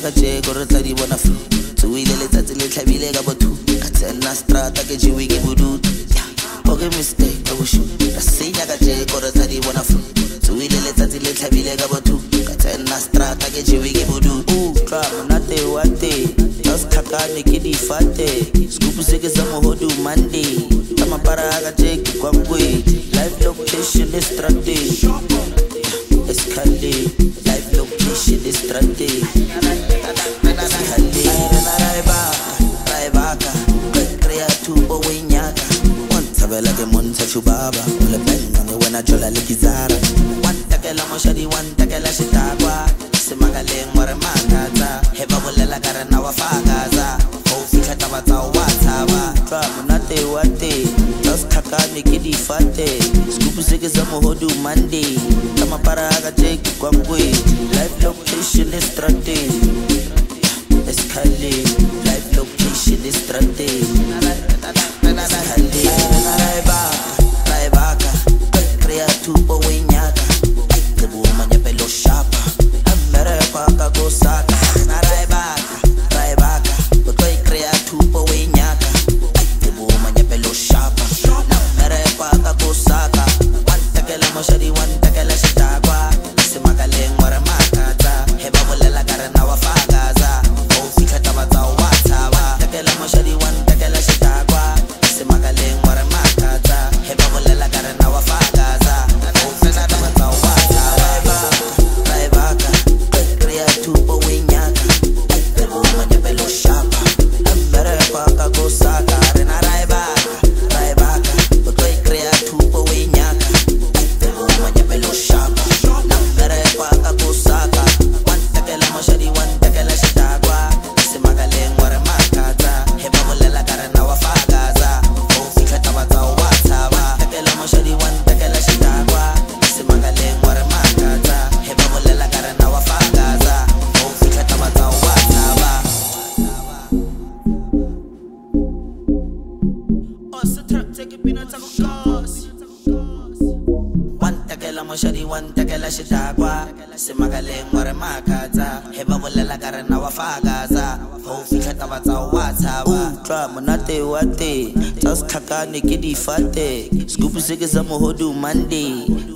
ka che go re tla di bona flu tsuile letsatsi le tlhabile ka botho ka tsena strata ke jiwe ke bodutu okay mistake ka bushu ka senya ka che go re tla di bona flu tsuile letsatsi le tlhabile ka botho ka tsena strata ke jiwe ke bodutu tla monate wa te just kakane ke di fate scoop se ke sa mohodu Monday tama para ka che ke kwa ngwe live location is strategy Escalade, live location is strategy. Escalade, Raibaka, crea tu bowinyaka. Once abela ke monta chubaba, ule benga when I jola likizara. One takela moshadi, one takela shitagwa. Semagaleng mare mangata, heba bolela karana wafagaza. Ofika tabata wataba, drama nate wate. Just kakane kidi fate. Scoop seke za mohodu Monday. Tama para aga take kwa ngwe. Live location is strategy. Escalade. Live location is strategy. Escalade. Raibaka. Crea tu bowinyaka. Tebu manya pelo shapa. America kakosaka. Raibaka. Kutoi crea tu bowinyaka. Tebu manya pelo shapa. America kakosaka. Moshadi one takela shitagwa semagaleng mara makata heba bolela karana wafagaza ofika tabata wataba takela moshadi one takela shitagwa semagaleng mara makata heba bolela karana wafagaza ofika tabata wataba Raibaka crea tu bowinyaka tebu manya pelo shapa America kakosaka rena Raibaka kutoi crea tu bowinyaka Moshadi one takela shitagwa semagaleng mare makata heba bolela karana wafagaza ofika tabatsa wataba tla monate wa te just kakane ke di fate scoop seke sa mohodu Monday